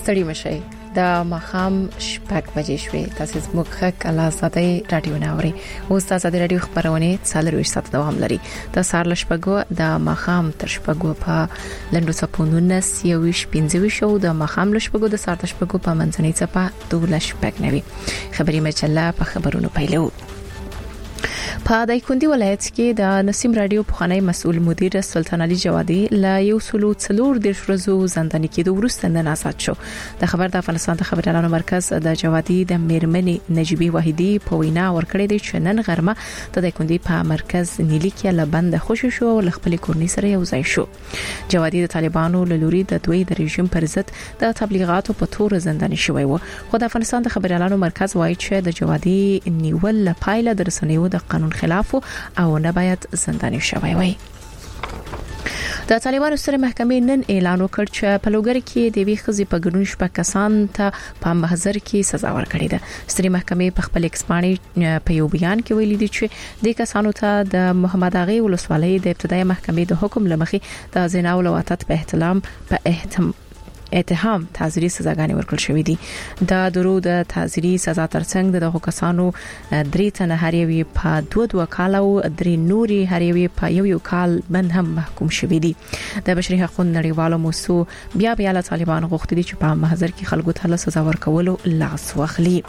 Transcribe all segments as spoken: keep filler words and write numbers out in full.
ستړي مشئ د مخام شپږ بجې شوې. تاسو زموږ خک الله زاده رادیو ناوري او تاسو د رادیو خبرونه څلور ساعت دوام لري. د سار لشپګو د مخام تر شپګو په لندو سپونونه سیويش پنځوي شو د مخام لشپګو د سار شپګو په منځنۍ صفه دوه شپګ نوي خبري مچله په خبرونو پیلو. په دایکندي ولایت کې د نسیم رادیو پخوانی مسؤل مدیر سلطان علي جوادي لا یو سلو څلور د شرزو زنداني کې د ورسته نن آزاد شو. د خبر د افغانستان د خبريالانو مرکز د جوادي د میرمنې نجيبي وحيدي په وینا ورکړې د چنن غرمه د دایکندي په مرکز نیلی کې لبند خوش شو او خپل کورنۍ سره یو ځای شو. جوادي د طالبانو لوري د دوی د رژیم پر ضد د تبلیغاتو په تور زنداني شوی و. خو د افغانستان د خبريالانو مرکز وایي چې د جوادي نیول پایله د رسنیو د قانون خلاف او نه باید زنداني شوی وي. د طالبانو سره محکمې نن اعلان وکړ چې په لوګر کې د وی خزي په ګډون شپه کسان ته په محضر کې سزا ورکړې ده. ستري محکمې په خپل اکسپاني په یو بیان کې ویلي دي چې د کسانو ته د محمد اغي ولسوالۍ د ابتدایي محکمې د حکم لمخې د زنا او وطن په احترام په احترام اتهام تعزیري سزاګانې ورکړل شوې دي. د درو د تعزیري سزا ترڅنګ دغه کسانو درې تنه هریوي په دوه دوه کال او درې نوري هریوي په یو یو کال بند هم محکوم شوې دي. د بشري حقوقو نړیوالو موسسو بیا بیا له طالبان غوښتي چې په محضر کې خلکو ته سزا ورکولو لاس واخلي.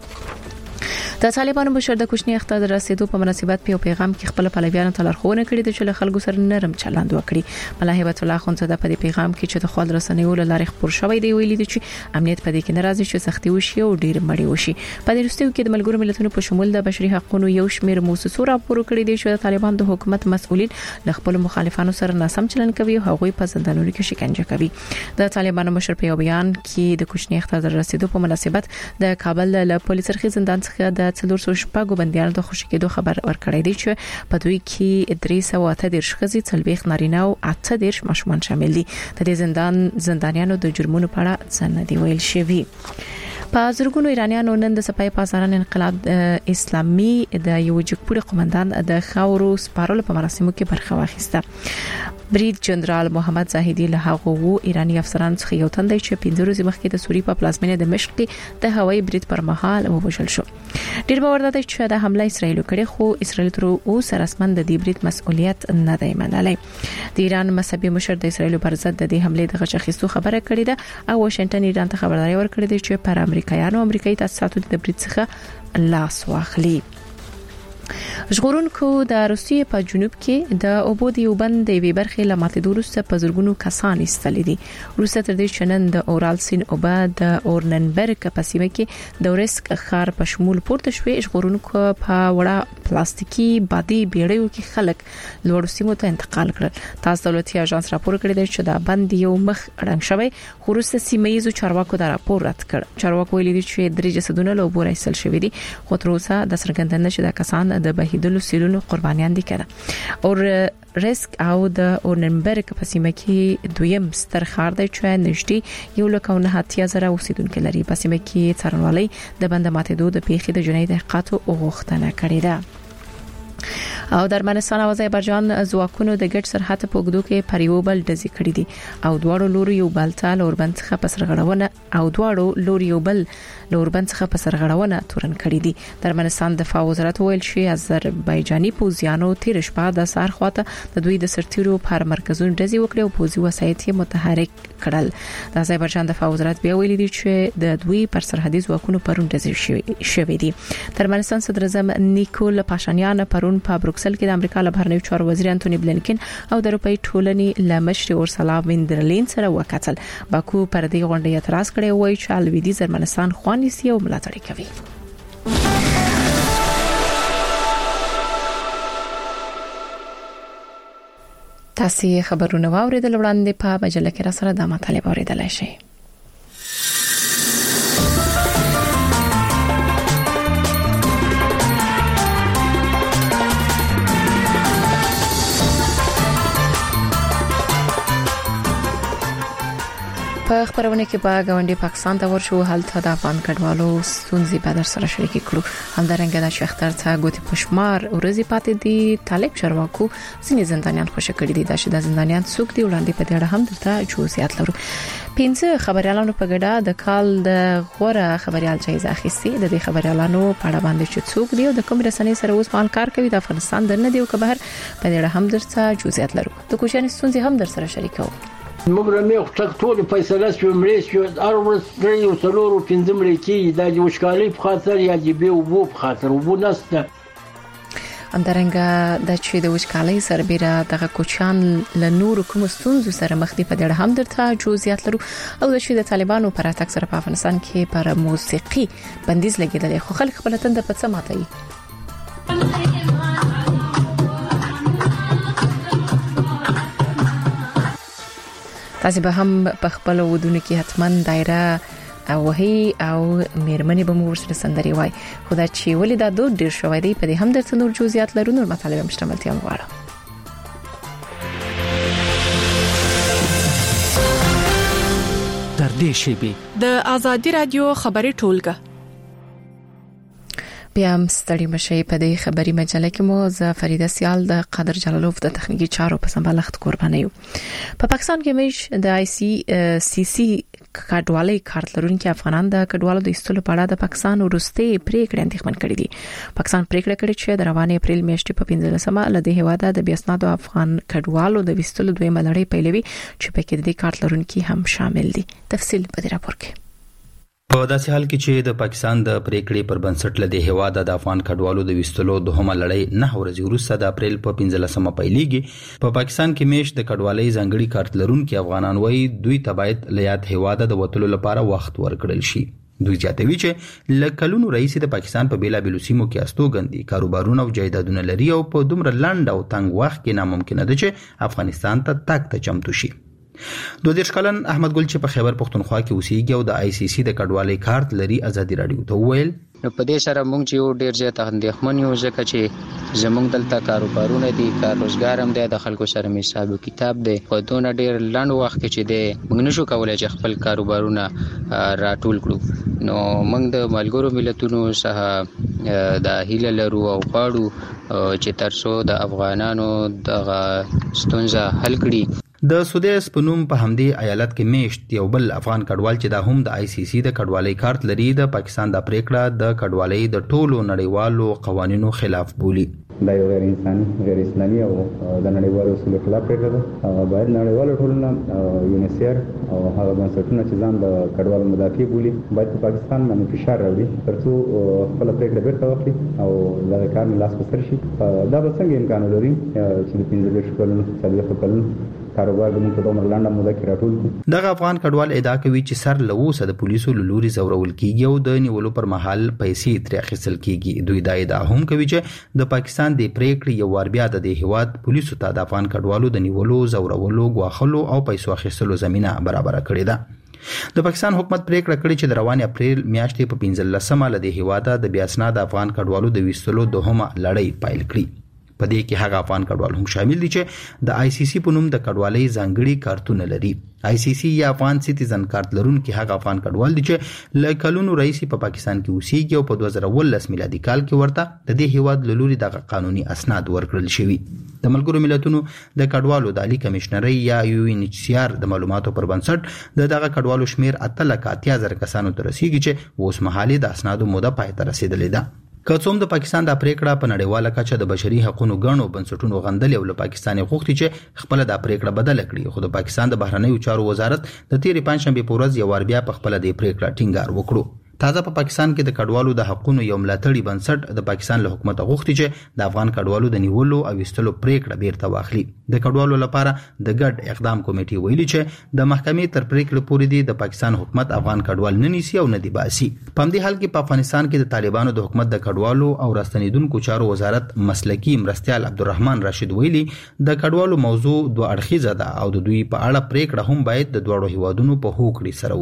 د طالبانو مشر د کوچنی اختر رسیدو په مناسبت په پیغام کې خپل پلویانو ته لارښوونه کړې ده چې له خلکو سره نرم چلند وکړي. ملا هیبت الله خونزاده په دې پیغام کې چې د خپل رسنیو لارې خبر شوی دی ویلي دي چې امنیت په دې کې ناراضي چې سختي وشي او ډیر مړی وشي. په دې وروستیو کې د ملګرو ملتونو په شمول د بشري حقوقو یو شمېر موسسو راپور کړی دی چې د طالبان د حکومت مسؤلین له خپل مخالفانو سره ناسم چلند کوي او هغوی په زندانونو کې شکنجه کوي. د طالبانو مشر په بیان کې د کوچنی اختر رسیدو په مناسبت د کابل له پولیس سرخي زندان څخه د څلور سوه شپږ بنديانو د خوشی کېدو خبر ورکړی دی چې په دوی کې درې سوه اته دېرش ښځې څلوېښت نارینه او اته دېرش ماشومان شامل دي. د دې زندان زندانیانو د جرمونو په اړه څه نه دی ویل شوی. په زرګونو ایرانیانو نن د سپای پاساران انقلاب اسلامي د یو جګپوړي قومندان د خاورو سپارلو په مراسمو کې برخه واخیسته. برید جنرال محمد زاهدی له هغه وو ایرانی افسران څخه یو تند چې پنځه ورځې مخکې د سوریې په پلازمینه د دمشق د هوایي برید پر مهال ووژل شو. ډیر باور ده چې د حمله اسرائیل کړي خو اسرائیل تر اوسه رسمن د دې برید مسؤلیت نه دی منلی. د ایران مذهبي مشر د اسرائیل پر ضد د دې حمله د غشخېستو خبره کړې ده او واشنگټن ایران ته خبرداري ورکړې ده چې پر امریکایانو امریکایي تاسیساتو د برید څخه لاس واخلي. ژغورونکو د روسیې په جنوب کې د اوبو د یو بند د وی برخې لماتې دوروسته په زرګونو کسان ایستل دي. روسیه تر دې چنن د اورال سین اوبه د اورننبرګ په سیمه کې د ورسک خار په شمول پورته شوې. ژغورونکو په وړه پلاستیکي بادي بیړیو کې خلک لوړ سیمو ته انتقال کړل. تاسو دولتي اژانس راپور کړی دی چې دا بند یو مخ رنګ شوی خو روسیه سیمایي چارواکو دا راپور رد کړ. چارواکو ویلي دي چې درې جسدونه له اوبو راایستل شوی دي خو تر اوسه د څرګندنه شوه د کسان د بهیدلو سیلونو قربانیان دي کړه. او ریسک او د اورننبرګ په سیمه کې دویم ستر خار دی چې نږدې یو لک نه هاتیا زره اوسیدونکو لري. په سیمه کې څارنوالي د بند ماتېدو د پیښې د جنۍ تحقیقاتو غوښتنه کړې ده. او د ارمنستان او آذربایجان ځواکونو د ګډ سرحد په اوږدو کې پریوبل ډزې کړې دي او دواړو لوري یو بل ته لوربند څخه په سرغړونه او دواړو لوري یو بل لوربند څخه په سرغړونه تورن کړې دي. د ارمنستان دفاع وزارت ویل چې آذربایجاني پوځیانو تیر شپه د سار خواته د دوی د سرتیرو پر مرکزونو ډزې وکړې او پوځي وسایط یې متحرک کړل. د آذربایجان دفاع وزارت بیا ویلي دي چې د دوی پر سرحدي ځواکونو پرون ډزې شوې دي. د ارمنستان صدر اعظم نیکول پاشانیان پرون په بروکسل کې د امریکا له بهرنیو چارو وزیر انټونی بلینکن او د اروپאי ټولنې له مشر اورسلا ویندرلین سره وکتل. باکو پر دې غونډې اعتراض کړی وای چې لویدیځ ارمنستان خوانیسي او ملاتړ کوي. تاسو خبرونه واوریدل وړاندې په مجله کې را سره د مطالب اوریدلای شئ. په خبرونه کې په غونډې پاکستان ته ورشو هلته د افغان کډوالو ستونزې په در سره شریک کړو. همدارنګه د شختر څخه ګوتې پښمار ورځي پاتې دي طالب چرواکو ځینې زندانیان خوشی کړي دي. د شته زندانیان څوک دي وړاندې په دې اړه هم درته جزئیات لرو. پنځه خبريالانو په ګډه د کال د غوره خبريال جایزه اخیستې. د دې خبريالانو په اړه باندې چې څوک دي او د کوم رسنۍ سره اوس مال کار کوي د افغانستان درنه دی او که بهر په دې اړه هم درته جزئیات لرو. د کوشنۍ ستونزې هم در سره شریکو. موږ رمې خټک ټول فیصله شو مړې شو ارورس درې او څلور او پنځه مړې کې د وشکالۍ په خاطر یا د به او بو په خاطر وبو نسته. همدارنګه د چې د وشکالۍ سربېره دغه کوچان له نور کوم ستونزو سره مخ دي په دې هم درته جزئیات لرو. او د چې د طالبانو پر اتاک سره په افغانستان کې پر موسیقي بندیز لګیدل خو خلک خپل تند په څه ماتي. تاسو به هم په خپل ودونو کې حتمان دایره او هي او مېرمنې به مو ورسره سندري وای. خدای چې ولې دا دود ډیر شوی دی په دې هم درته نور جزئیات لرو. نور مطالب مشتملتیا مغواړم. تر دې شی د آزادي رادیو خبري ټولګه بیا هم ستړي مشي په دې خبري مجله کې مو ز فریده سیال د قادر جلالوف د تخنیکی چارو په سمبالښت قرباني یو. په پاکستان کې مش د آی سی سی سی کډوالۍ کارت لرونکي افغانان د کډوالو د ایستلو په اړه د پاکستان ورسته پریکړه اندېښمن کړې دي. پاکستان پریکړه کړې چې د روانې اپریل میاشتې په پنځلسمه له دې هواده د بیاسنادو افغان کډوالو د ایستلو دویمه لړۍ پیلوي چې په کې د کارت لرونکي هم شامل دي. تفصیل په دې راپور کې. په داسې حال کې چې د پاکستان د پریکړې پر بنسټ لدی هواده د افغان کډوالو د وستلو دوهمه لړۍ نه ورځې وروسته د اپریل په پنځلسمه پیلېږي. په پاکستان کې میش د کډوالۍ ځانګړي کارت لرونکي افغانان وایي دوی تبعید لیات هواده د وټلو لپاره وخت ورکړل شي. دوی جاتوي چې لکلونو رئیس د پاکستان په بیلا بیلو سیمو کې استوګندي کاروبارونه او جایدادونه لري او په دومره لنډ او تنګ وخت کې ناممکن ده چې افغانستان ته تګ ته چمتو شي. دو دیرش کلن احمد ګل چې په خیبر پختونخوا کې اوسېږي او د آی سی سی د کډوالۍ کارت لري ازادي رادیو ته وویل نو په دې سره موږ چې ډیر زیات اندېښمن یو ځکه چې زموږ دلته کاروبارونه دي کار روزګار هم دی د خلکو سره می حساب کتاب دی په دونه ډیر لنډ وخت کې چې دی موږ نشو کولای چې خپل کاروبارونه راټول کړو. نو موږ د ملګرو ملتونو څخه د هیله لرو او غواړو چې ترڅو د افغانانو د ستونزه حل کړي. د سودیس په نوم په همدې ایالت کې میشت یو بل افغان کډوال چې دا هم د آی سی سی د کډوالۍ کارت لري د پاکستان د پریکړه د کډوالۍ د ټولو نړیوالو قوانینو خلاف بولي. دا یو غیر انساني غیر اسلامي او د نړیوالو اصولو خلاف پریکړه ده. باید نړیوالو ټولنه یونیسیر او هغه بنسټونه چې ځان د کډوالو مدافع بولي باید په پاکستان باندې فشار راوړي ترڅو خپل پریکړه بیرته واخلي او دا کار لاس په سر شي. دا به څنګه امکان لري چې د پنځه دیرش کلونو څلوېښت کلونو کاروبار د موږ په عمر لاندې موده کې راټول. دغه افغان کډوال ادعا کوي چې سر لوسه د پولیسو لوري زورول کیږي او د نیولو پر مهال پیسې ترې اخیستل کیږي. دوی دا ادعا هم کوي چې د پاکستان د پریکړې یو ور بیا د هیواد پولیسو ته د افغان کډوالو د نیولو زورولو غواخلو او پیسو اخیستلو زمينه برابر کړې ده. د پاکستان حکومت پریکړه کړې چې د روان اپریل میاشتې په پنځلسمه له د هیواده د بیاسناد افغان کډوالو د وستلو دوهمه لړۍ پیل کړي. په دې کې هغه افغان کډوال هم شامل دي چې د آی سی سی په نوم د کډوالۍ ځانګړي کارتونه لري. آی سی سی یا افغان سټیزن کارت لرونکي هغه افغان کډوال دي چې له کلونو رئیس په پاکستان کې اوسېږي او په دوه زره ولس میلادي کال کې ورته د دې هیواد لوري د قانوني اسناد ورکړل شوی. د ملګرو ملتونو د کډوالو د عالی کمشنري یا یو ان ایچ سی آر د معلوماتو پر بنسټ د دغه کډوالو شمیر اته لک اتیا زره کسانو ته رسیدي چې اوس مهالي د اسنادو موده پای ته رسیدلې ده. که څوم د پاکستان د پریکړه په نړیواله کچه د بشري حقوقو غنو بنسټونو غندل او له پاکستان غوښتي چې خپل د پریکړه بدل کړي. خو د پاکستان د بهرنیو چارو وزارت د تیرې پنځشنبه په ورځ یو ور بیا په خپل د پریکړه ټینګار وکړو. تازه په پاکستان کې د کډوالو د حقوقو یو ملاتړي بنسټ د پاکستان له حکومت غوښتي چې د افغان کډوالو د نیولو او وستلو پریکړه بیرته واخلي. د کډوالو لپاره د ګډ اقدام کمیټې ویلي چې د محکمې تر پریکړې پورې دی د پاکستان حکومت افغان کډوال نه نیسي او نه دی باسي. په همدې حال کې په افغانستان کې د طالبانو د حکومت د کډوالو او راستنیدونکو چارو وزارت مسلکی مرستيال عبدالرحمن راشد ویلي د کډوالو موضوع دوه اړخیزه ده او د دوی په اړه پریکړه هم باید د دوه هیوادونو په هوکړې سره وشي.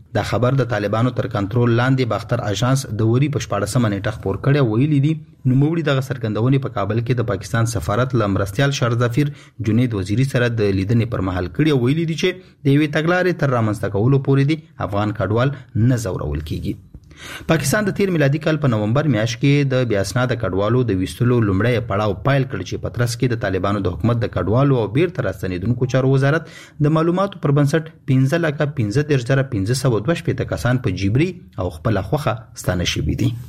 دا خبر د طالبانو تر کنټرول لاندې باختر اژانس د وری په شپاړسمه نیټه خبر کړی ویلي دي نوموړي دغه سرګندونې په کابل کې د پاکستان سفارت لمرستيال شرزفیر جنید وزیری سره د لیدنې پر مهال کړی ویلي دي چې د یوې تګلارې تر رامنځته کولو پورې دي افغان کډوال نه زورول کیږي. پاکستان د تیر میلادي کال په نومبر میاشت کې د بیا اسناد کډوالو د ویستلو لومړی پړاو پایل کړ چې پترس کې د طالبانو د حکومت د کډوالو او بیرته راستنیدونکو چارو وزارت د معلوماتو پر بنسټ پنځه لکه پنځه دېرش زره پنځه سوه دوه شپېته کسان په جبري او خپل خوخه ستانه شوي دي.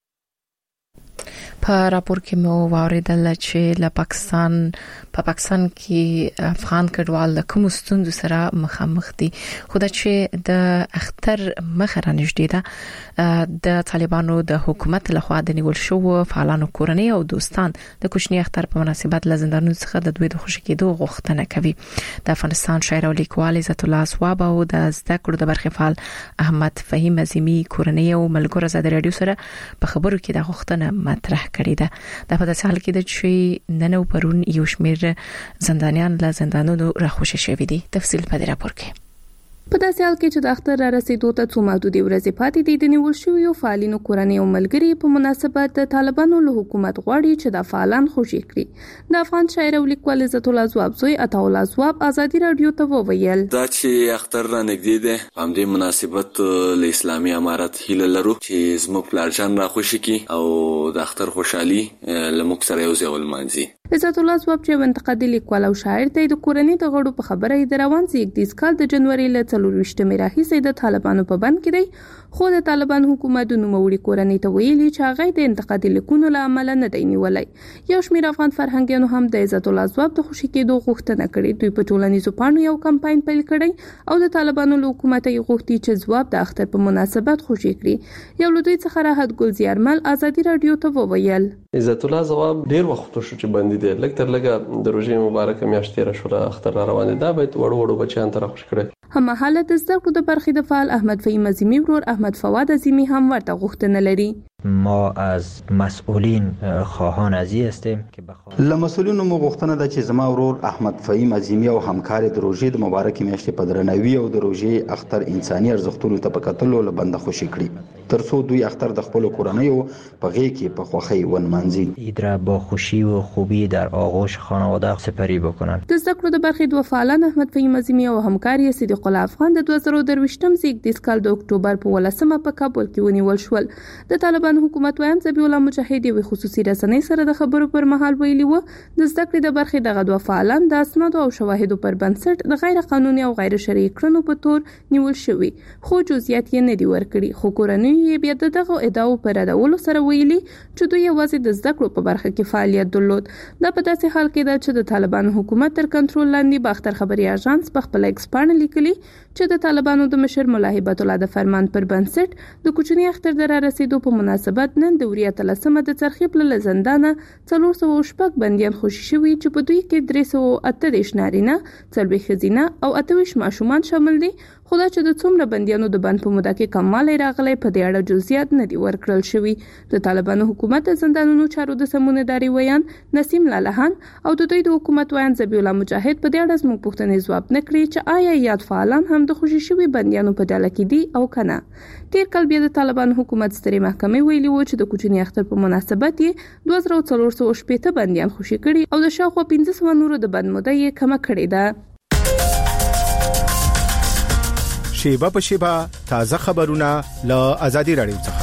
په راپور کې مو واوریدل چې له پاکستان په پاکستان کې افغان کډوال د کوم ستوندو سره مخامخ دي خو دا چې د اختر مخه رانږدې ده د طالبانو د حکومت لخوا د نیول شو فعالانو کورنۍ او دوستان د کوچنی اختر په مناسبت له زندانونو څخه د دوی د خوشی کېدو غوښتنه کوي. د افغانستان شاعر او لیکوال عزت الله اسواب او د زده کړو د برخې فعال احمد فهیم عظیمی کورنۍ او ملګرو زده رادیو سره په خبرو کې د غوښتنه مطرح کړې ده. د په داسې حال کې د چې نن او پرون یو شمېر زندانیان له زندانونو راخوشي شوي دي. تفصیل په دې راپور کې. په داسې حال کې چې د اختر را رسیدو ته څو محدودې ورځې پاتې دي د نیول شویو فعالینو کورنۍ او ملګري په مناسبت د طالبانو له حکومت غواړي چې د فعالان خوشي کړي. د افغان شاعر او لیکوال عزت الله اسواب زوی عطا الله اسواب ازادي رادیو ته وویل دا چې اختر را نږدې ده په همدې مناسبت له اسلامي امارت هیله لرو چې زموږ پلارجان را خوشي کړي او د اختر خوشحالي له موږ سره یو ځای ولمانځي. عزت الله اسواب چې منتقدي لیکوال او شاعر دی د کورنۍ د غړو په خبره د روان زیږدیز کال د جنوري له څلور ویشتمې راهیسې د طالبانو په بند کې دی خو د طالبان حکومت د نوموړي کورنۍ ته ویلي چې هغه د انتقادي لیکونو له امله نه دی نیولای. یو شمېر افغان فرهنګیانو هم د عزت الله اسواب د خوشي کېدو غوښتنه کړې. دوی په ټولنیزو پاڼو یو کمپاین پیل کړی او د طالبانو له حکومت یې غوښتي چې ځواب د اختر په مناسبت خوشي کړي. یو له دوی څخه راحت ګل زیارمل ازادي رادیو ته وویل عزت الله اسواب ډیر وخت شو چې باندې دی لکه تر لګه د روزي مبارکه میاشت تیر شو اختر را روان ده باید وړو وړو بچیان تر خوش کړي. هم حالت زده کړو د برخې د فعال احمد فهیم عظیمی ورور احمد فواد عظیمی هم ورته غوښتنه لري. ما از مسئولین خواهان ازی هستیم که بخواد له مسئولینو مو غوښتنه ده چې زما ورور احمد فهیم عظیمی او همکار د روزي د مبارکې میاشتې په درناوي او د روزي اختر انساني ارزښتونو ته په کتلو له بنده خوشي کړي ترڅو دوی اختر د خپل کورنۍ په غي کې په خوخي ونمانځي اید را با خوشی و خوبی در آغوش خانواده سپری بکنن. د زده کړو د برخې دوه فعالان احمد فهیم عظیمی او همکار یې صدیق الله افغان د دوه زره درویشتم زیږدیز کال د اکتوبر په ولسمه په کابل کې ونیول شول. د طالبان حکومت وایم ذبیح الله مجاهد یو خصوصي رسنۍ سره د خبرو پر مهال ویلي و د زده کړې د برخې دغه دوه فعالان د اسنادو او شواهدو پر بنسټ د غیر قانوني او غیر شرعي کړنو په تور نیول شوي خو جزئیات یې نه دي ورکړي. خو کورنۍ یې بیا دغه ادعاو پر ردولو سره ویلي چې دوی یوازې د زده کړو په برخه کې فعالیت درلود. دا په داسې حال کې ده چې د طالبانو حکومت تر کنټرول لاندې باختر خبري اژانس په خپل ایکس پاڼه لیکلي چې د طالبانو د مشر مولا هیبت الله د فرمان پر بنسټ د کوچنی اختر د را رسیدو په مناسبت نن د وریه تلسمه د څرخې په زندانه څلور سوه شپږ بندیان خوشي شوي چې په دوی کې درې سوه اته دېرش نارینه څلوېښت ښځینه او اته ویشت ماشومان شامل دي. خو دا چې د څومره بندیانو د بند په موده کې کموالی راغلی په دې اړه جزئیات نه دي ورکړل شوي. د طالبانو حکومت د زندانونو چارو د سمونهداري ویان نسیم لالهان او د دوی د حکومت ویان ذبیح الله مجاهد په دې اړه زموږ پوښتنې ځواب نه کړي چې آیا یاد فعالان هم د خوشي شوي بندیانو په ډله کې دي او کنه. تیر کال بیا د طالبانو حکومت سترې محکمې ویلي و چې د کوچني اختر په مناسبت یې دوه زره څلور سوه شپېته بندیان خوشي کړي او د شاوخوا پنځه سوه نورو د بند موده یې کمه کړې ده. شیبه په شیبه تازه خبرونه له آزادي رادیو څخه.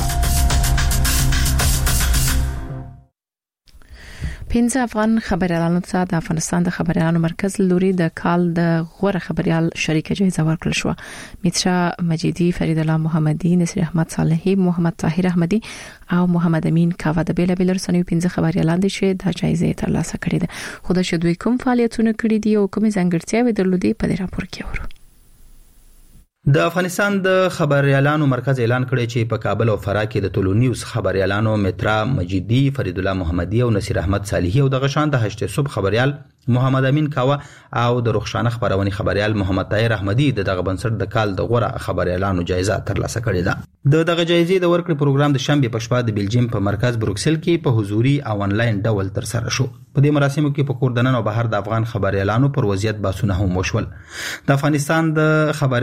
پنځه افغان خبريالانو ته د افغانستان د خبريالانو مرکز لوري د کال د غوره خبريال شریکه جایزه ورکړل شو. میترا مجیدی، فرید الله محمدی، نصر احمد صالحی، محمد طاهر احمدی او محمد امین کاوه د بیل بیل رسنیو پنځه خبريالان دي چې د جایزه ترلاسه کړې ده. خو د شدوی کوم فعالیتونه کړې دي او کوم ځانګړتیاوې درلودي په دې راپور کې ورو. د افغانستان د خبريالانو مرکز اعلان کړی چې په کابل او فراه کې د ټولو نیوز خبريالانو میترا مجیدی، فرید الله محمدی او نصیر احمد صالحی او د غشان د هشت صبح خبريال محمد امین کاوه او د رخصانه خبرونې خبريال محمد طاهر احمدی د دغه بنسټ د کال د غوره خبريالانو جایزه ترلاسه کړې ده. د دغه جایزې د ورکړې پروګرام د شنبه په شپه د بلجیم په مرکز بروکسل کې په حضوري او انلاین ډول تر سره شو. په دې مراسمو کې په کور دننه او بهر د افغان خبريالانو پر وضعیت باسونه هم وشول. د افغانستان د خبريالانو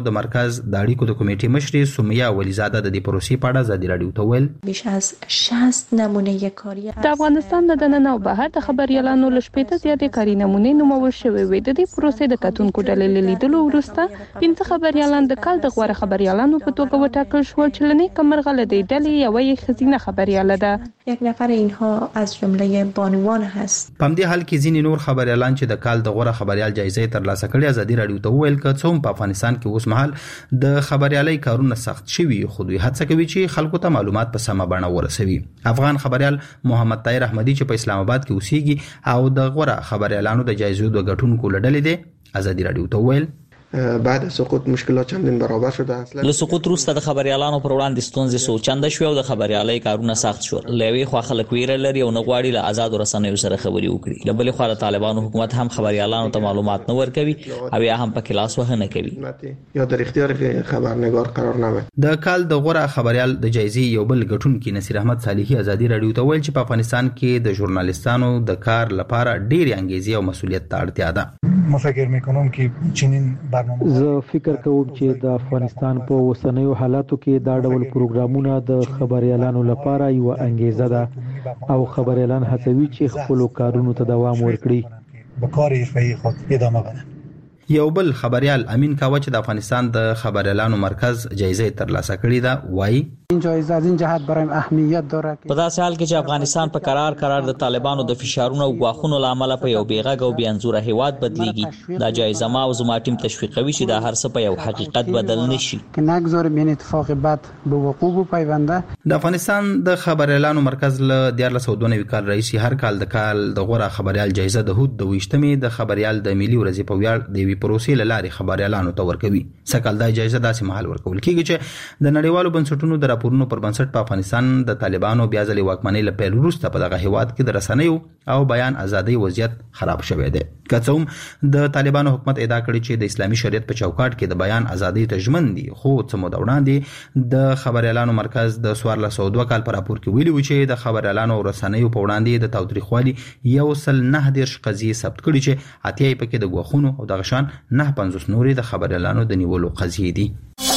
د مرکز د اړیکو د کمیټې مشرې سومیا ولیزاده د دې پروسې په اړه ازادي رادیو ته ویل بیش از شصت نمونه کاری د افغانستان د دننه او بهر د خبريالانو لشپېته زیاتې کاري نمونه نومول شوې وي. د دې پروسې د کتونکو ډلې لیدلو وروسته پنځه خبريالان د کال د غوړه خبريالانو په توګه وټاکل شول چې لنی کمرغه لدی ډلې یوې خزینه خبرياله ده. یک نفر اینها از جمله بانوان هست. په دې حال کې ځینې نور خبريالان چې د کال د غوړه خبريال جایزه ترلاسه کړې ازادي رادیو ته ویل چې څوم په افغانستان کې اوس مهال د خبريالي کارونه سخت شوي خو دوی هڅه کوي چې خلکو ته معلومات په سمه بڼه ورسوي. افغان خبريال محمد طاهر احمدي چې په اسلام آباد کې اوسېږي او د غوړه خبريالانو د جایزو د غټونکو لړلې دي ازادي رادیو ته ویل بعد از سقوط مشکلات چندین برابر شده. اصلا له سقوط وروسته د خبريالانو پر وړاندې ستونزې سو چنده شو او د خبريالۍ کارونه سخت شو. لوي خو خلک ویره لري او نه غواړي له آزاد رسنیو سره خبري وکړي. له بلې خوا د طالبانو حکومت هم خبريالانو ته معلومات نه ورکوي او یا هم په کلاس وهنه کوي یا در اختیار خبرنگار قرار نه ورکوي. د کال د غوړه خبريال د جایزې یو بل غټونکي نصیر احمد صالحي ازادي رادیو ته ویل چې په افغانستان کې د ژورنالیستانو د کار لپاره ډېر انګیزه او مسولیت ته اړتیا ده. ما فکر میکنم که چنین برنامه زه فکر کوم چې د افغانستان په اوسنیو حالاتو کې دا ډول پروګرامونه د خبريالانو لپاره یو انګیزه ده او خبريالان هڅوي چې خپل کارونو ته دوام ورکړي به کار حرفه‌ای خود ادامه بدن. یو بل خبريال امین کاوه چې د افغانستان د خبريالانو مرکز جایزه ترلاسه کړې ده وایي این جایزه از این جهت برایم اهمیت داره په داسې حال کې چې افغانستان په قرار قرار د طالبانو د فشارونو او غواخونو لامل په یو بیغږ او بیانزوره هیواد بدلیږي. دا جایزه ما او زما ټیم تشویقوي چې دا هر څه په یو حقیقت بدل نشي که نگذاریم این اتفاق بد به وقوع بپیونده. د افغانستان د خبريالانو مرکز له دیار له سودونه وکال رئیس هر کال د کال د غوړه خبريال جایزه د هود د وشتمې د خبريال د ملي ورځې په ویاړ د پروسې لاري خبريالانو ته ورکوي. سکهال دا جایزه داسې مهال ورکول کیږي چې د نړیوالو بنسټونو د راپورونو پر بنسټ په افغانستان د طالبانو بیا ځلې واکمنۍ له پیل وروسته په دغه هیواد کې د رسنیو او بیان ازادۍ وضعیت خراب شوی دی. که څه هم د طالبانو حکومت ادعا کړې چې د اسلامي شریعت په چوکاټ کې د بیان ازادۍ ته ژمن دي خو څه موده وړاندې د خبريالانو مرکز د څوارلس سوه دوه کال په راپور کې ویلي و چې د خبريالانو او رسنیو په وړاندې د تاوتریخوالي یو سل نه دېرش قضیې ثبت کړي چې اتیا یې پکې د غوښونو او دغه شان نه پنځوس نورې د خبريالانو د نیولو قضیې دي.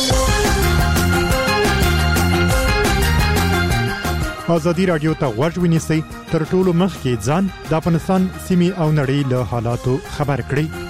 ازادي رادیو ته غوږ ونیسئ تر ټولو مخکې ځان د افغانستان سیمې او نړۍ له حالاتو خبر کړئ.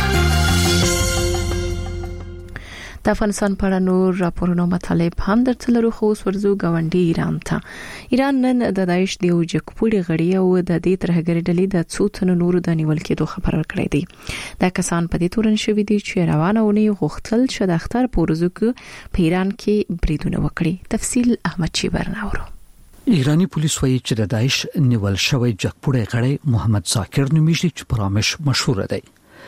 د افغانستان په اړه نور راپورونه مطالب هم درته لرو خو اوس ورځو ګاونډي ایران ته. ایران نن د داعش د یو جګپوړي غړي او د دې ترهګرۍ ډلې د څو تنو نورو د نیول کېدو خبر ورکړی دی. دا کسان په دې تورن شوي دي چې روانه ونی غوښتل چې د اختر په ورځو کې په ایران کې بریدونه وکړي. تفصیل احمد چیبر ناورو. ایرانی پولیس وایي چې د داعش نیول شوی جګپوړی غړی محمد ذاکر نومیږي چې په رامش مشهور دی.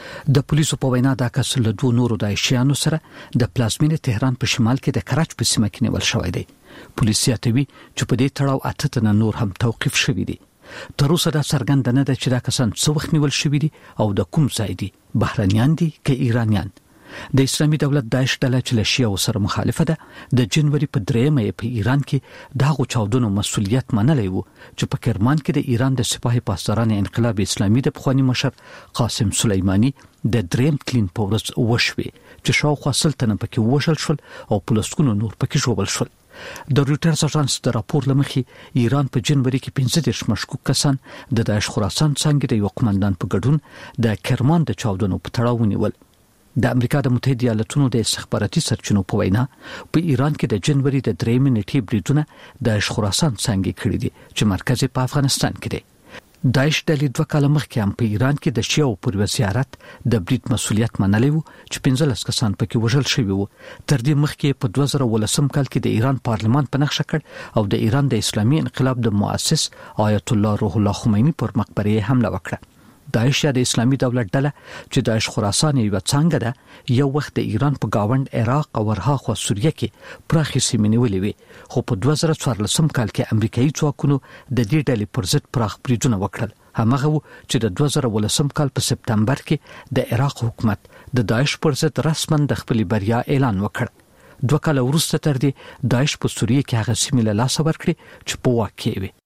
د پولیسو په وینا دا کس له دوه نورو داعشیانو سره د پلازمینې تهران په شمال کې د کراچ په سیمه کې نیول شوی دی. پولیس یادوي چې په دې تړاو اته تنه نور هم توقیف شوي دي. تر اوسه دا څرګنده نه ده چې دا کسان څه وخت نیول شوي دي او د کوم ځای دي، بهرنیان دي که ایرانیان. د اسلامي دولت داعش ډله چې له شیعو سره مخالفه ده د جنوري په دریمه په ایران کې دغه چاودنو مسؤلیت منلی وو چې په کرمان کې د ایران د سپاه پاسداران انقلاب اسلامي د پخوانی مشر قاسم سلیمانی د دریم کلین په ورځ وشوي چې شاوخوا سل تنه پکې وشل شول او پلسکونو نور پکې ژوبل شول. د رويټرز اژانس د راپور لمخې ایران په جنوري کې پنځه دېرش مشکوک کسان د داعش خراسان څنګه د یو قومندان په ګډون د کرمان د چاودنو په تړاو ونیول. د امریکا د متحده ایالاتونو د استخباراتي سرچینو په وینا په ایران کې د جنوري د درېمې نیټې بریدونه د داعش خراسان څنګه کړی دي چې مرکز په افغانستان کې دی. داعش ډلې دوه کاله مخکې هم په ایران کې د شیعو پر زیارت د برید مسؤلیت منلی وو چې پنځلس کسان پکې وژل شوي وو. تر دې مخکې په دوه زره ولسم کال کې د ایران پارلمان په نقشه کړ او د ایران د اسلامي انقلاب د مؤسس آیت الله روح الله خمینی پر مقبره حمله وکړه. داعش یا د اسلامي دولت ډله چې داعش خراسان یو څنګه ده یو وخت د ایران په گاوند عراق او ورهاخوا سوریه کې پراخې سیمې نیولې وې خو په دوه زره څوارلسم کال کې امریکایي ځواکونو د دې ډلې پر ضد پراخ بریدونه وکړل. همغه و چې د دوه زره ولسم کال په سپتمبر کې د عراق حکومت د داعش پر ضد رسما د خپل بریا اعلان وکړ. دوه کال وروسته تر دې داعش په سوریه کې هغه سیمې له لاسه ورکړې چې په واک کې وي.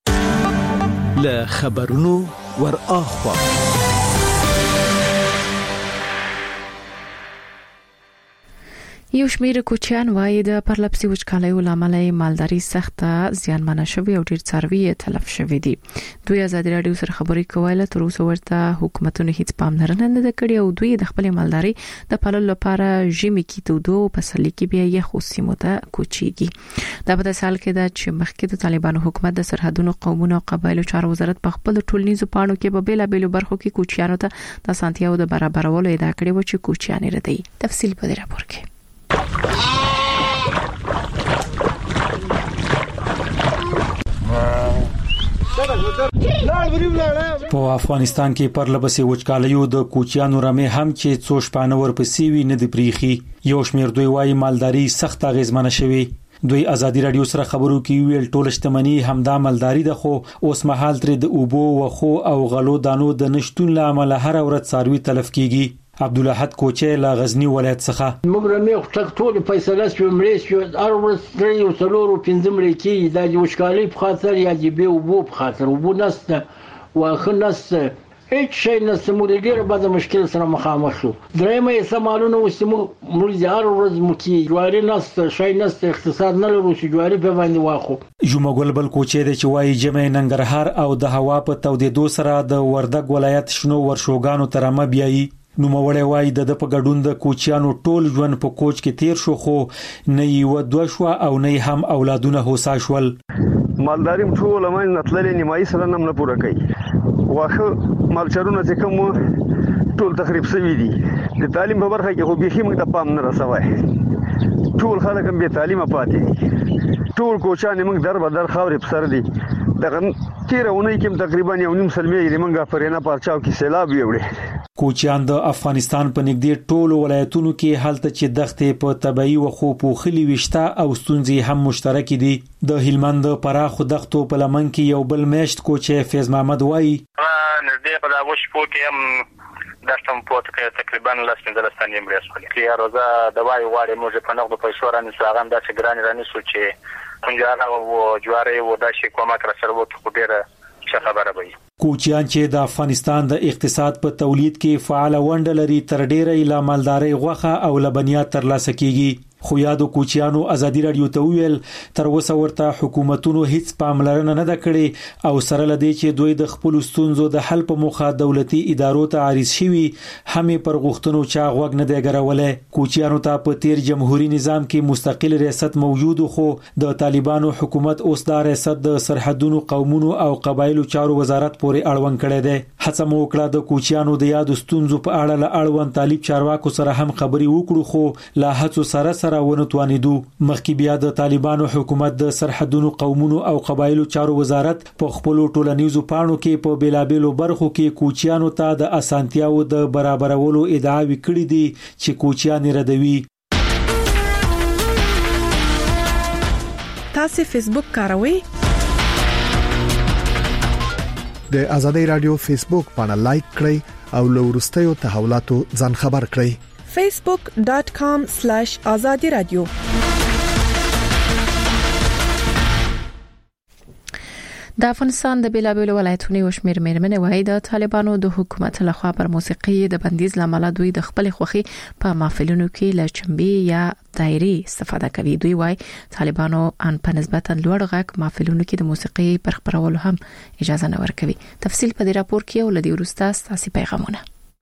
له خبرونو ور اخوا یو شمېر کوچیان وايي د پرلپسې وچکالۍ لامل مالداري سخته زیانمنه شوې او ډېر څاروي تلف شوې دي. دوی ازادي راډیو سره خبرې کوله، تر اوسه ورته حکومتونه هیڅ پاملرنه نه کړې او دوی د خپل مالداري د پاللو لپاره ژمي کې تودو پسرلي کې بیا یخ سیمو ته کوچیږي. دا په داسې حال کې ده چې مخکې د طالبانو حکومت د سرحدونو قومونو او قبایلو چارو وزارت په خپل ټولنیزو پاڼو کې په بیلا بیلو برخو کې کوچیانو ته د اسانتیاو د برابرولو ادعا کړې و چې کوچیان ردی. تفصیل په دې راپور کې. په افغانستان کې پرلپسې وچکالیو د کوچیانو رمې هم چې څو شپانه ورپسې وي نه دی پریخي. یو شمېر دوی وايي مالداري سخت اغیزمنه شوی. دوی ازادي راډیو سره خبرو کې ویل ټول شتمنۍ همدا مالداري ده، خو اوس مهال تر د اوبو وخو او غلو دانو د نشټون لامل هر ورځ څاروي تلف کیږي. عبدالحد کوچه لا غزنی ولایت څخه موږ رمې خټک ټول فیصله شو مړې شو هر ورځ درې او څلور او پنځه مړې کې د وشکالۍ په خاطر یا د به وبو په خاطر وبو نسته واخه نسته هیڅ شي نسته موږ ډېر بعد مشکل سره مخامخ شو. درېمه یې سمالونه وسمو موږ هر ورځ مکی جواري نسته شي نسته اقتصاد نه لرو چې جواري په باندې واخو. جمعګل بل کوچه د چوي جمع ننګرهار او د هوا په تودېدو سره د وردګ ولایت شنو ورشوګانو ترمه بیاي. نو موړې وای د په ګډون د کوچیانو ټول ژوند په کوچ کې تیر شو، خو نه یو دوه شو او نه هم اولادونه هوسا شول. مالداري ټول مې نتللې نیمایي سره نم نه پوره کوي. واخه مالچرونه چې کوم ټول تخریب شوی دي. د تعلیم په برخه کې خو به موږ ته پام نه رسوي. ټول خلک هم به تعلیم پاتې دي. ټول کوچان موږ در بدر خاورې په سر دي. دغه تیرونه کې تقریبا یو نیم سلمې یې موږ پرېنا پارچاو کې سیلاب ویوړي. کوچیان د افغانستان په نږدې ټولو ولایتونو کې حالت چې دښتې په طبيعي وخو پوخلي وشتا او ستونزې هم مشترک دي. د هلمند پراخو دښتو په لمن کې یو بل میشت کوچه فیض محمد وایي نږدې په دغه شپو کې هم دښتم پوت کې تقریبا لاس پنځه ستنې مړې شولې. چې روزه د وای واړې موږ په نغدو پیسو رانه ساغم داسې ګران رانه سو چې پنځه او جواره و داسې کومه تر سره وته خبره څه خبره وي. کوچیان چې د افغانستان د اقتصاد په تولید کې فعال ونډه لري تر ډیره لا مالداري غوخه او لبنیات ترلاسه کیږي. خو یادو کوچیانو ازادي راډیو ته ویل تر اوسه ورته حکومتونو هیڅ پاملرنه نه کړې او سره لدی چې دوی د خپل ستونزو د حل په موخه دولتي ادارو ته عریض شوي همې پر غوښتنو چا غوږ نه دی ګرولې. کوچیانو ته په تیر جمهوریت نظام کې مستقل ریاست موجود، خو د طالبانو حکومت اوس دا ریاست د سرحدونو قومونو او قبایلو چارو وزارت پورې اړوند کړی دی. هڅه مو وکړه د کوچیانو د یادو ستونزو په اړه له اړوند طالب چارواکو سره هم خبري وکړو، خو لا هڅو سره سره ونه توانیدو. مخکې بیا د طالبانو حکومت د سرحدونو قومونو او قبایلو چارو وزارت په خپل ټولنیزو پاڼو کې په بیلابېلو برخو کې کوچیانو ته د اسانتیاو د برابرولو ادعاوې کړې دي چې کوچیان ردوي. تاسو فیسبوک کاروئ؟ د ازادي رادیو فیسبوک باندې لایک کړئ او له ورستیو تحولاتو ځان خبر کړئ. facebook dot com slash azadi radio. د افغانستان د بیلابېلو ولایتونو یو شمېر مېرمنې وايي د طالبانو د حکومت لخوا پر موسیقي د بندیز لامل دوی د خپل خوخي په محفلونو کې له چمبي یا دایري استفاده کوي. دوی وايي طالبانو ان په نسبتا لوړ غږ محفلونو کې د موسیقي پر خبرولو هم اجازه نه ورکوي. تفصیل په دې راپور کې ولدي ورسته تاسو پیغامونه.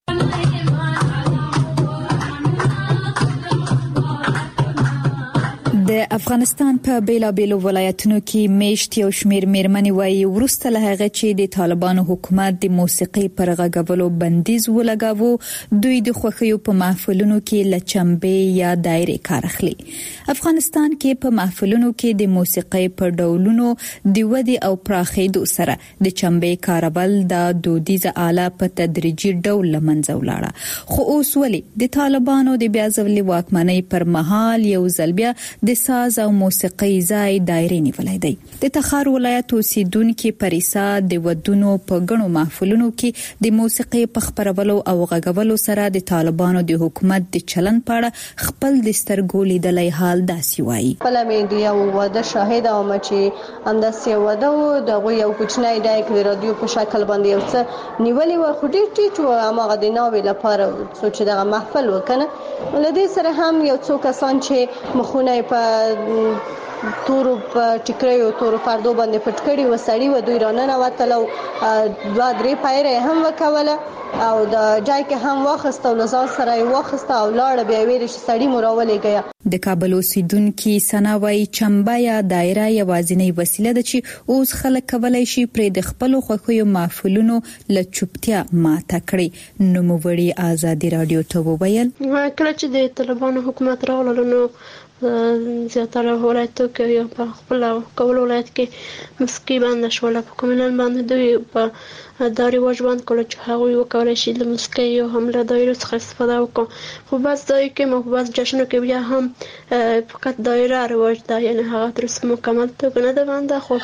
د افغانستان په بیلابېلو ولایتونو کې میشت یو شمېر مېرمنې وايي وروسته له هغه چې د طالبانو حکومت د موسیقي پر غږولو بندیز ولګاوه دوی د خوښیو په محفلونو کې له چمبې یا دایرې کار اخلي. افغانستان کې په محفلونو کې د موسیقي په ډولونو د ودی او پراخېدو سره د چمبې کارول د دودیزه آله په تدریجي ډول لمنځه ولاړه. خو اوس ولې د طالبانو د بیا ځلې واکمنۍ پر مهال یو ځل بیا د ساز او موسیقي ځای دایره نیولای دی. د تخار ولایت اوسیدونکو پریسا د ودونو په غنو محفلونو کې د موسیقي په خبرولو او غږولو سره د طالبانو د حکومت د چلن په اړه خپل د سترګو لیدلای حال داسي وایي. خپل مې یو وده شاهد او چې همداسې وده و د یو کوچنی ډایک د رادیو په شکل باندې یو څه نیولې و خو ډېر ټیټ و هغه د ناوې لپاره سوچ دغه محفل وکنه ولدي سره هم یو څو کسان چې مخونه په تورو په ټیکریو تورو پردو باندې پټ کړي و سړی و دوی رانه وتلو دوه درې پایره هم وکوله او د جای کې هم واخسته او لزان سره واخسته او لاړ بیا ویل چې سړی مراولې گیا. د کابل اوسیدونکو سناوي چمبا یا دایره یوازینی وسیله ده چې اوس خلک کولای شي پر د خپل خوښیو محفلونو له چوپتیا ماته کړي. نو موړي آزادي رادیو ته وویل کله چې د طالبانو حکومت راغله نو زیاتره ولایتو کې یو په خپل کول ولایت کې مسکی باندې شول په کومنال باندې دوی په داري واجبان کول چې هغه وکړي شي د مسکی یو هم له دایره څخه استفاده وکړي خو بس دای کې مو بس جشنو کې بیا هم فقط دایره رواج ده یعنی هغه تر څو مکمل ته نه ده باندې خو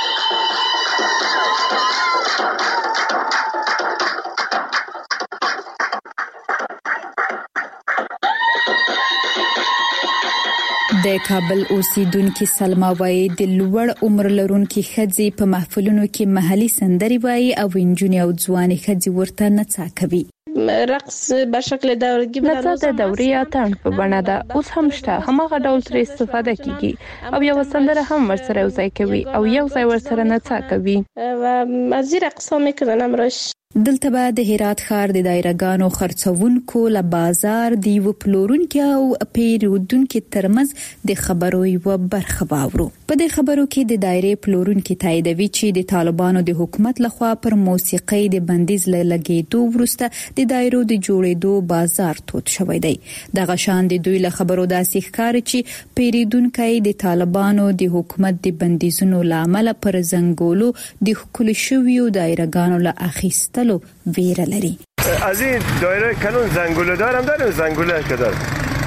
د کابل اوسیدونکو سلما وایي د لوړ عمر لرونکو خځې په محفلونو کې محلي سندري وایي او انجونی او ځواني خځې ورته نڅا کوي. رقص به شکل دورگی نڅا د دوري اتڼ په بڼه ده اوس هم شته همغه ډول تر استفاده کیږي او یو سندره هم ورسره وځای کوي او یو ځای ورسره نڅا کوي و از رقص ها میکنن امروز. دلته به د هرات ښار د دایرګانو خرڅونکو له بازار دی و پلورونکو او پیرودونکو ترمنځ د خبرو یو برخه باورو. په دې خبرو کې د دایره پلورونکو تاییدوي چې د طالبانو د حکومت لخوا پر موسیقي د بندیز لګیدو ورسته د دایرو د جوړېدو بازار توت شوی دی. دغه شان د دوی له خبرو داسې ښکاري چې پیرودونکو د طالبانو د حکومت د بندیزونو لامل پر زنګولو د خپل شویو دایرګانو له اخیستلو ویره لري. از این دایره کانون زنگوله دارم دارم زنگوله که دارم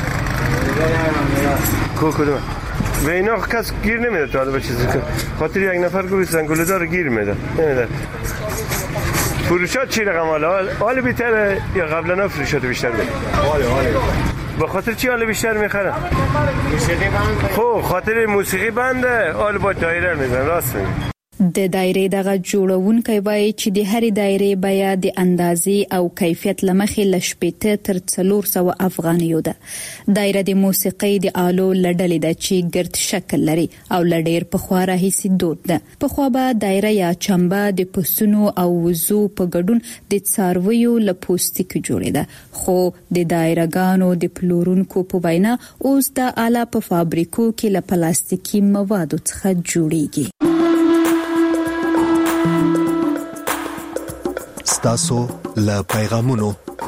کو کدوم به اینا کس گیر نمیده تا حالا به چیزی که خاطر یک نفر گوی زنگوله دار گیر میده نمیده. فروشات چی رقم حالا حالا بیتر یا قبلا فروشات بیشتر بده به خاطر چی حالا بیشتر میخرن خب خاطر موسیقی بنده حالا با دایره میزن راست میگه. د دایره دغه جوړونکي وایي چې د هرې دایره بیا د اندازې او کیفیت لمخې لشپېته تر څلور سوه افغانیو ده. دایره د موسیقي د آلو لړلې ده چې ګرد شکل لري او لډیر په خوا راهیسي دود ده. په خوا به دایره یا چمبه د پسونو او وزو په ګډون د څارویو له پوستکي جوړې ده خو د دایرګانو د پلورونکو په وینا اوس د آله په فابریکو کې له پلاستیکي موادو څخه جوړیږي. ستاسو له پیغامونو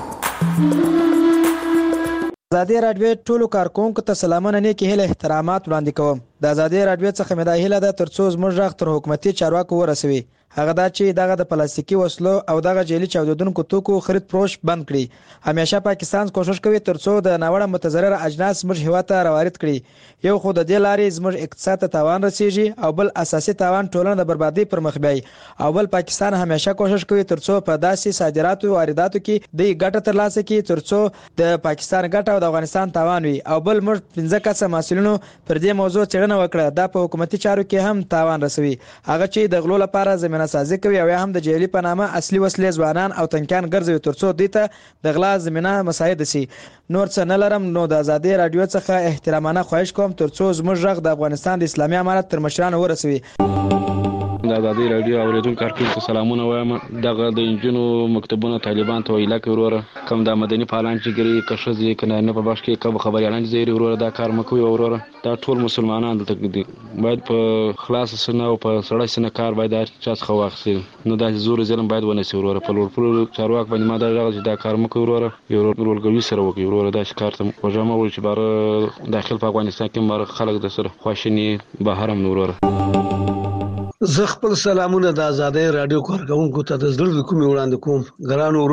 آزادي رادیو ټولو کارکونکو ته سلامونه نیکی هیله احترامات وړاندې کوم. د آزادي رادیو څخه مې د هیله ده ترڅو زموږ غږ تر حکومتي چارواکو ورسوي. هغه دا چې دغه د پلاستیکي وسلو او دغه جعلي چاودیدونکو توکو خرید فروش بند کړي. همیشه پاکستان کوشش کوي ترڅو د ناوړه متضرر اجناس زموږ هیواد ته راوارد کړي. یو خو د دې لارې زموږ اقتصاد ته تاوان رسیږي او بل اساسي تاوان ټولنه د بربادي پر مخ بیاي او بل پاکستان همیشه کوشش کوي ترڅو په داسې صادراتو او وارداتو کې د ګټه ترلاسه کړي ترڅو د پاکستان ګټه او د افغانستان تاوان وي او بل موږ پنځه کسه مسؤلینو پر دې موضوع څېړنه وکړه دا په حکومتي چارو کې هم تاوان رسوي. هغه چې د غلو لپاره زمينه سازي کوي او هم د جیلی په نامه اصلي وسلې ځوانان او تنکان ګرځوي ترڅو دوی ته د غلا زمينه مساعد شي. نور څه نه لرم نو د آزادي رادیو څخه احترامانه خواهش کوم ترڅو زموږ غږ د افغانستان د اسلامي امارت تر مشرانو ورسوي. د آزادي رادیو اوریدونکو کارکونکو سلامونه وایم. دغه د انجونو مکتبونو طالبان ته ویلا کوي وروره کوم د مدني پالان چې ګری کښځي کنه نه په باش کې کوم خبريالان زیری وروره دا کار مکوي وروره دا ټول مسلمانان د باید په خلاص سره او په سړی سره کار باید هر چا څخه واخلي نو دا زور ظلم باید ونسي وروره په لور په چارواک باندې ما دا غږ دا کار مکوي وروره یو ورولګوي سره وکي وروره دا کار ته وجامه ول چې بار داخل په افغانستان کې مر خلک د سره خواشني بهرم وروره. زه خپل سلامونه د آزادۍ رادیو کارکونکو ته د زړه د کومې وړاندې کوم. ګران ورونو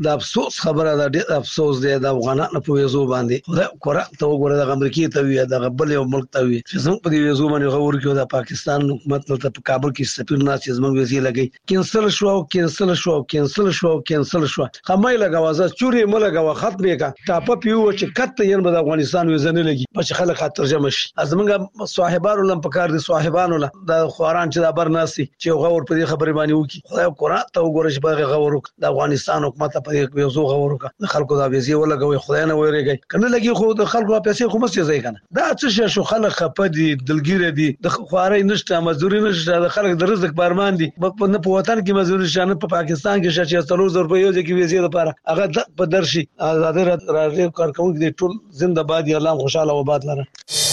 د افسوس خبره ده، ډېر افسوس دی د افغانانو په ویزو باندې. خدای قرآن ته وګوره، د امریکای ته وی د بل یو ملک ته وی چې زموږ په دې ویزو باندې غور کیو د پاکستان حکومت ته په کابل کې سفیر نه چې زموږ ویزې لګي کینسل شو او کینسل شو او کینسل شو او کینسل شو. خمای لګاوازه چوري ملګاوه ختمه کا ټاپ پیو چې کته یې د افغانستان ویزه نه لګي په خلک ترجمه شي. ازمنګ صاحبانو لم پکار دي، صاحبانو له د خواران چې د برناسي چې غور په دې خبرې باندې وکي. خدای قرآن ته وګوره چې په غور وک د افغانستان حکومت په دې ویزو غور وک د خلکو د ویزې ولګوي. خدای نه ویریږي کنه لګي خو د خلکو پیسې خو مستي ځای کنه. دا څه شو خلک خپه دي، دلګیره دي، د خواري نشته، مزدوري نشته، د خلک د رزق بارمان دي. په نه په وطن کې مزدوري شانه په پاکستان کې شې چې څلور زره روپۍ یو ځکه ویزې لپاره هغه په درشي آزاد راډیو کارکونکو دي ټول زنده باد. الله خوشاله و باد لره.